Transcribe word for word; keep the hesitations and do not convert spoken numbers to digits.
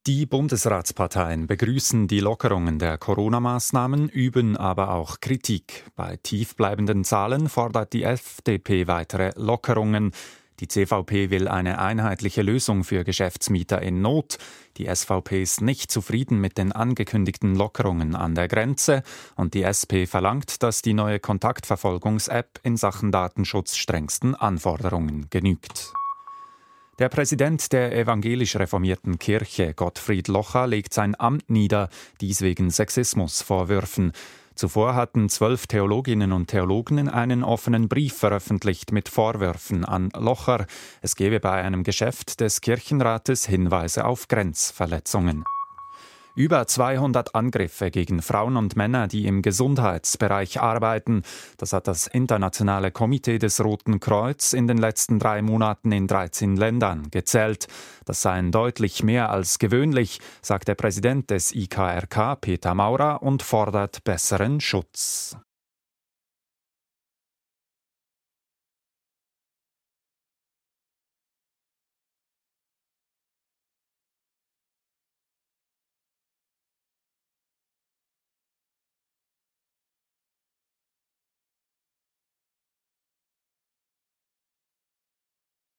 Die Bundesratsparteien begrüßen die Lockerungen der Corona-Maßnahmen, üben aber auch Kritik. Bei tiefbleibenden Zahlen fordert die F D P weitere Lockerungen. Die C V P will eine einheitliche Lösung für Geschäftsmieter in Not. Die S V P ist nicht zufrieden mit den angekündigten Lockerungen an der Grenze. Und die S P verlangt, dass die neue Kontaktverfolgungs-App in Sachen Datenschutz strengsten Anforderungen genügt. Der Präsident der evangelisch reformierten Kirche, Gottfried Locher, legt sein Amt nieder, dies wegen Sexismusvorwürfen. Zuvor hatten zwölf Theologinnen und Theologen einen offenen Brief veröffentlicht mit Vorwürfen an Locher. Es gebe bei einem Geschäft des Kirchenrates Hinweise auf Grenzverletzungen. Über zweihundert Angriffe gegen Frauen und Männer, die im Gesundheitsbereich arbeiten. Das hat das Internationale Komitee des Roten Kreuz in den letzten drei Monaten in dreizehn Ländern gezählt. Das seien deutlich mehr als gewöhnlich, sagt der Präsident des I K R K, Peter Maurer, und fordert besseren Schutz.